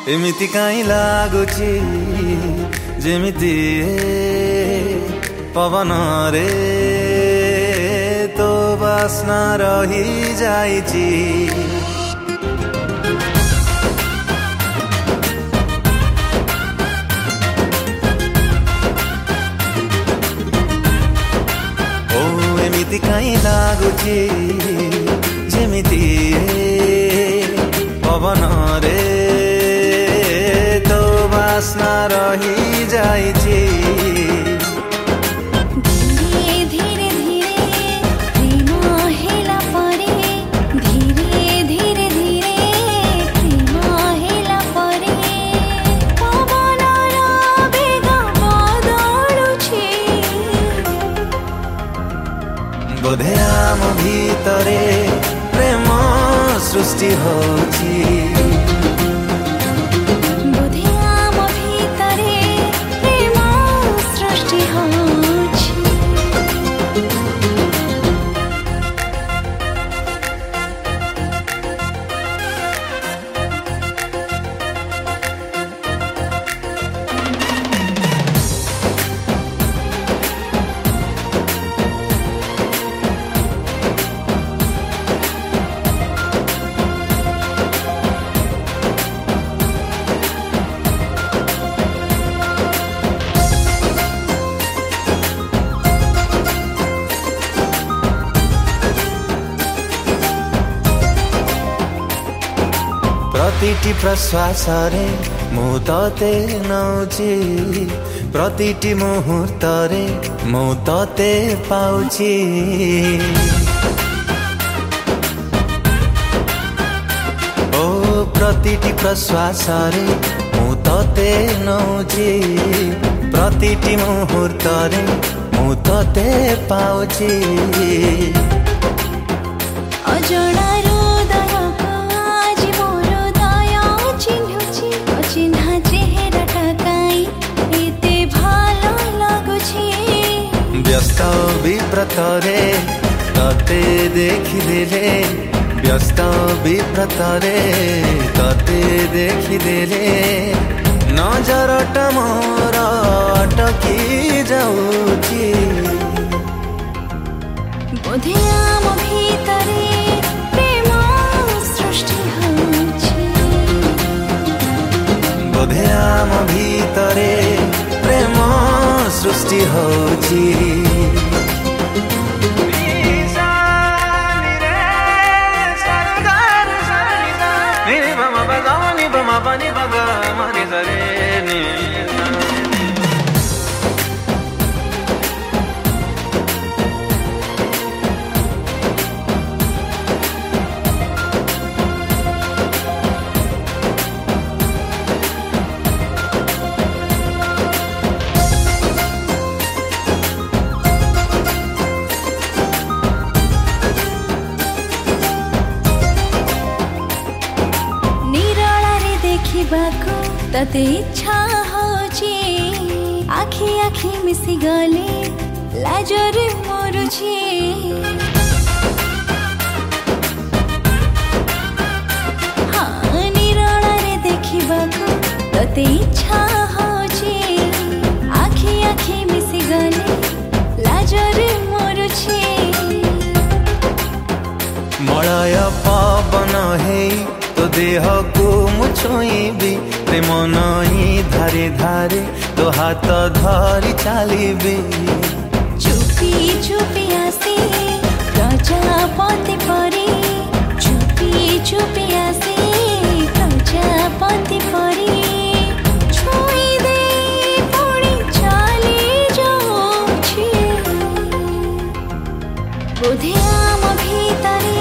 एमिति काई लागुची जेमिति पवन रे तो बास्ना रही जाइची। ओ एमिति काई लागुची जेमिति पवन रे तो बास्ना रही जाइची। बोधे आम भीतरे प्रेम सृष्टि होची। बोधे आम भीतरे प्रेम सृष्टि होची। प्रतिटी प्रश्वास रे मु तते नौची। प्रतिटी मुहूर्त रे मु तते पाउची। ओ प्रतिटी प्रश्वास रे मु तते नौची। प्रतिटी मुहूर्त रे मु तते पाउची। अजଣା व्यस्त विव्रत रे तते देखिदेले। व्यस्त विव्रत रे तते देखिदेले। नजरटा मोर अटकी जाउची। बोधे आम भीतरे प्रेम सृष्टि होची। बोधे आम भीतरे प्रेम सृष्टि होची। तते इच्छा होची। आखि आखि मिसी गले लाजरे मरुची। हाँ निराळे देखिबाको तते इच्छा होची। आखि आखि मिसी गले लाजरे मरुची। मलय पवन हे तो देह को मुछुईबी। प्रेम नई धारे धारे तो हाथ धरी चलीबी। चुपी चुपी आसे प्रजापति परी। चुपी चुपी आसे प्रजापति परी। छुई दे पुणी चली जाऊची। बोधे आम भीतरे